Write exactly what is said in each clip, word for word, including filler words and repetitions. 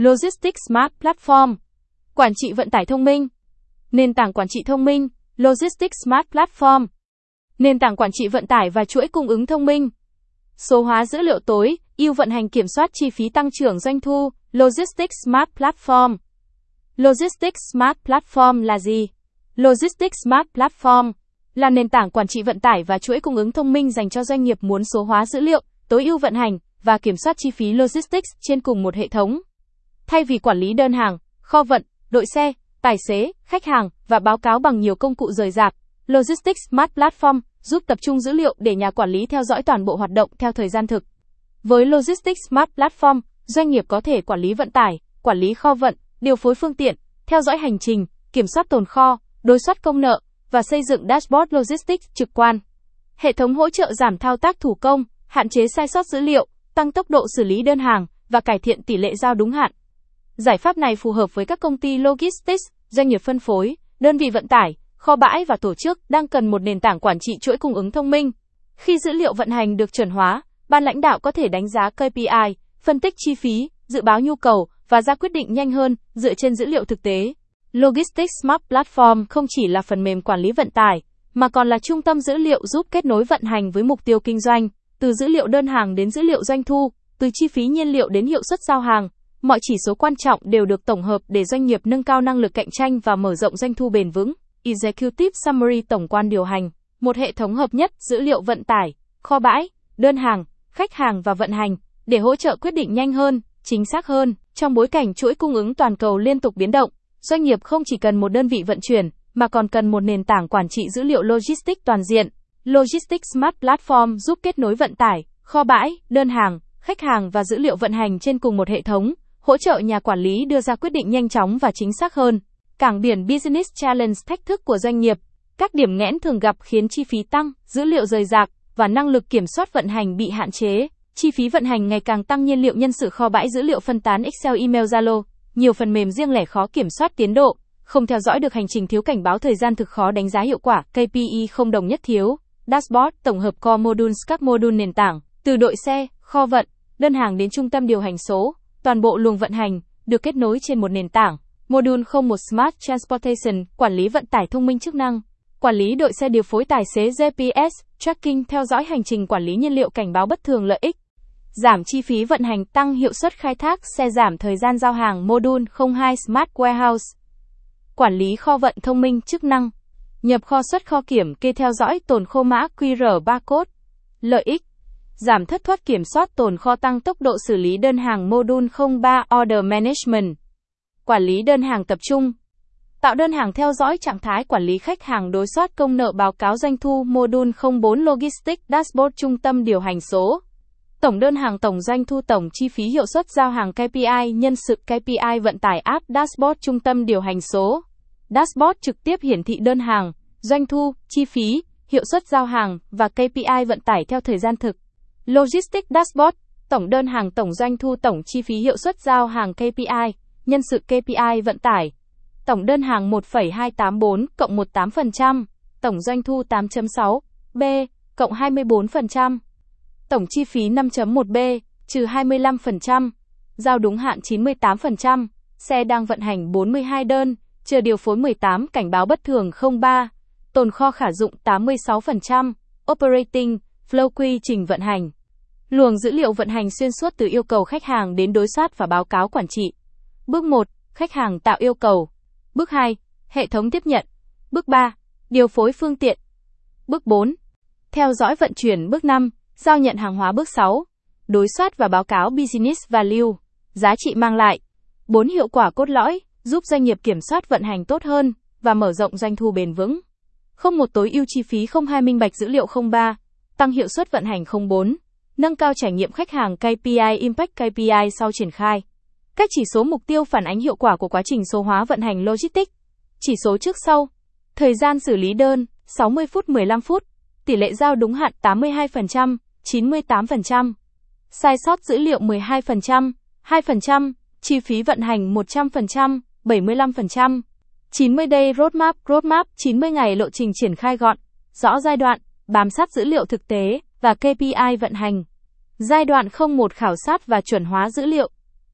Logistics Smart Platform. Quản trị vận tải thông minh. Nền tảng quản trị thông minh, Logistics Smart Platform. Nền tảng quản trị vận tải và chuỗi cung ứng thông minh. Số hóa dữ liệu tối, ưu vận hành kiểm soát chi phí tăng trưởng doanh thu, Logistics Smart Platform. Logistics Smart Platform là gì? Logistics Smart Platform là nền tảng quản trị vận tải và chuỗi cung ứng thông minh dành cho doanh nghiệp muốn số hóa dữ liệu, tối ưu vận hành và kiểm soát chi phí logistics trên cùng một hệ thống. Thay vì quản lý đơn hàng, kho vận, đội xe, tài xế, khách hàng và báo cáo bằng nhiều công cụ rời rạc, Logistics Smart Platform giúp tập trung dữ liệu để nhà quản lý theo dõi toàn bộ hoạt động theo thời gian thực. Với Logistics Smart Platform, doanh nghiệp có thể quản lý vận tải, quản lý kho vận, điều phối phương tiện, theo dõi hành trình, kiểm soát tồn kho, đối soát công nợ và xây dựng dashboard logistics trực quan. Hệ thống hỗ trợ giảm thao tác thủ công, hạn chế sai sót dữ liệu, tăng tốc độ xử lý đơn hàng và cải thiện tỷ lệ giao đúng hạn. Giải pháp này phù hợp với các công ty logistics, doanh nghiệp phân phối, đơn vị vận tải, kho bãi và tổ chức đang cần một nền tảng quản trị chuỗi cung ứng thông minh. Khi dữ liệu vận hành được chuẩn hóa, ban lãnh đạo có thể đánh giá ca pê i, phân tích chi phí, dự báo nhu cầu và ra quyết định nhanh hơn dựa trên dữ liệu thực tế. Logistics Smart Platform không chỉ là phần mềm quản lý vận tải, mà còn là trung tâm dữ liệu giúp kết nối vận hành với mục tiêu kinh doanh, từ dữ liệu đơn hàng đến dữ liệu doanh thu, từ chi phí nhiên liệu đến hiệu suất giao hàng. Mọi chỉ số quan trọng đều được tổng hợp để doanh nghiệp nâng cao năng lực cạnh tranh và mở rộng doanh thu bền vững. Executive Summary tổng quan điều hành, một hệ thống hợp nhất dữ liệu vận tải, kho bãi, đơn hàng, khách hàng và vận hành, để hỗ trợ quyết định nhanh hơn, chính xác hơn. Trong bối cảnh chuỗi cung ứng toàn cầu liên tục biến động, doanh nghiệp không chỉ cần một đơn vị vận chuyển, mà còn cần một nền tảng quản trị dữ liệu logistics toàn diện. Logistics Smart Platform giúp kết nối vận tải, kho bãi, đơn hàng, khách hàng và dữ liệu vận hành trên cùng một hệ thống, hỗ trợ nhà quản lý đưa ra quyết định nhanh chóng và chính xác hơn. Cảng biển Business Challenge, thách thức của doanh nghiệp. Các điểm nghẽn thường gặp khiến chi phí tăng, dữ liệu rời rạc và năng lực kiểm soát vận hành bị hạn chế. Chi phí vận hành ngày càng tăng, nhiên liệu, nhân sự, kho bãi dữ liệu phân tán, Excel, email, Zalo, nhiều phần mềm riêng lẻ khó kiểm soát tiến độ, không theo dõi được hành trình, thiếu cảnh báo thời gian thực, khó đánh giá hiệu quả, ca pê i không đồng nhất, thiếu dashboard, tổng hợp core modules, các module nền tảng, từ đội xe, kho vận, đơn hàng đến trung tâm điều hành số, toàn bộ luồng vận hành được kết nối trên một nền tảng. Module không một Smart Transportation, quản lý vận tải thông minh, chức năng quản lý đội xe, điều phối tài xế, giê pê ét, tracking, theo dõi hành trình, quản lý nhiên liệu, cảnh báo bất thường, lợi ích giảm chi phí vận hành, tăng hiệu suất khai thác xe, giảm thời gian giao hàng. Module không hai Smart Warehouse, quản lý kho vận thông minh, chức năng nhập kho, xuất kho, kiểm kê, theo dõi tồn kho, mã quy rờ barcode, lợi ích giảm thất thoát, kiểm soát tồn kho, tăng tốc độ xử lý đơn hàng. Module không ba Order Management, quản lý đơn hàng tập trung, tạo đơn hàng, theo dõi trạng thái, quản lý khách hàng, đối soát công nợ, báo cáo doanh thu. Module không bốn Logistics Dashboard, trung tâm điều hành số, tổng đơn hàng, tổng doanh thu, tổng chi phí, hiệu suất giao hàng, ca pê i, nhân sự, ca pê i vận tải, app Dashboard, trung tâm điều hành số. Dashboard trực tiếp hiển thị đơn hàng, doanh thu, chi phí, hiệu suất giao hàng và ca pê i vận tải theo thời gian thực. Logistics Dashboard, tổng đơn hàng, tổng doanh thu, tổng chi phí, hiệu suất giao hàng, ca pê i, nhân sự, ca pê i vận tải. Tổng đơn hàng một phẩy hai tám bốn cộng mười tám phần trăm, tổng doanh thu tám phẩy sáu B cộng hai mươi bốn phần trăm, tổng chi phí năm phẩy một B trừ hai mươi lăm phần trăm, giao đúng hạn chín mươi tám phần trăm, xe đang vận hành bốn mươi hai đơn, chưa điều phối mười tám, cảnh báo bất thường không ba, tồn kho khả dụng tám mươi sáu phần trăm, operating flow, quy trình vận hành. Luồng dữ liệu vận hành xuyên suốt từ yêu cầu khách hàng đến đối soát và báo cáo quản trị. Bước một, khách hàng tạo yêu cầu. Bước hai, hệ thống tiếp nhận. Bước ba, điều phối phương tiện. Bước bốn, theo dõi vận chuyển. Bước năm, giao nhận hàng hóa. Bước sáu, đối soát và báo cáo business value, giá trị mang lại. bốn. Hiệu quả cốt lõi, giúp doanh nghiệp kiểm soát vận hành tốt hơn và mở rộng doanh thu bền vững. không một tối ưu chi phí. không hai minh bạch dữ liệu. không ba tăng hiệu suất vận hành. không bốn nâng cao trải nghiệm khách hàng. ca pê i Impact, ca pê i sau triển khai. Các chỉ số mục tiêu phản ánh hiệu quả của quá trình số hóa vận hành logistics. Chỉ số trước sau. Thời gian xử lý đơn, sáu mươi phút mười lăm phút. Tỷ lệ giao đúng hạn tám mươi hai phần trăm, chín mươi tám phần trăm. Sai sót dữ liệu mười hai phần trăm, hai phần trăm. Chi phí vận hành một trăm phần trăm, bảy mươi lăm phần trăm. chín mươi day roadmap, roadmap chín mươi ngày lộ trình triển khai gọn, rõ giai đoạn, bám sát dữ liệu thực tế và ca pê i vận hành. Giai đoạn không một khảo sát và chuẩn hóa dữ liệu.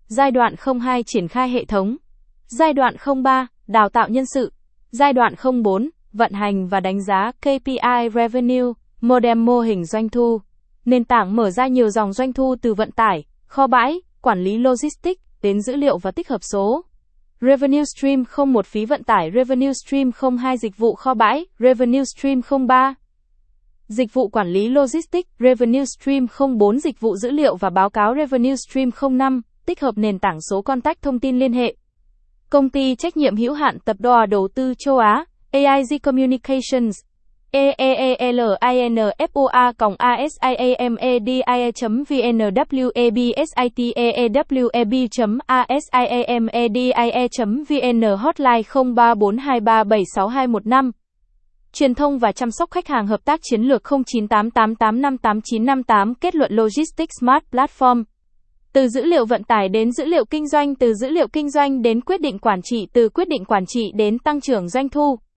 Giai đoạn không hai triển khai hệ thống. Giai đoạn không ba đào tạo nhân sự. Giai đoạn không bốn vận hành và đánh giá K P I Revenue, model mô hình doanh thu. Nền tảng mở ra nhiều dòng doanh thu từ vận tải, kho bãi, quản lý logistics, đến dữ liệu và tích hợp số. Revenue Stream không một phí vận tải, Revenue Stream không hai dịch vụ kho bãi, Revenue Stream không ba dịch vụ quản lý logistics, Revenue Stream không bốn dịch vụ dữ liệu và báo cáo, Revenue Stream không năm tích hợp nền tảng số contact thông tin liên hệ. Công ty trách nhiệm hữu hạn Tập đoàn Đầu tư Châu Á, a i giê Communications, e e e l i n f o a a s i a m e d i e chấm v n w e b s i t e e w e b chấm a s i a m e d i e chấm v n hotline không ba bốn hai ba bảy sáu hai một năm. Truyền thông và chăm sóc khách hàng hợp tác chiến lược không chín tám tám tám năm tám chín năm tám. Kết luận Logistics Smart Platform. Từ dữ liệu vận tải đến dữ liệu kinh doanh, từ dữ liệu kinh doanh đến quyết định quản trị, từ quyết định quản trị đến tăng trưởng doanh thu.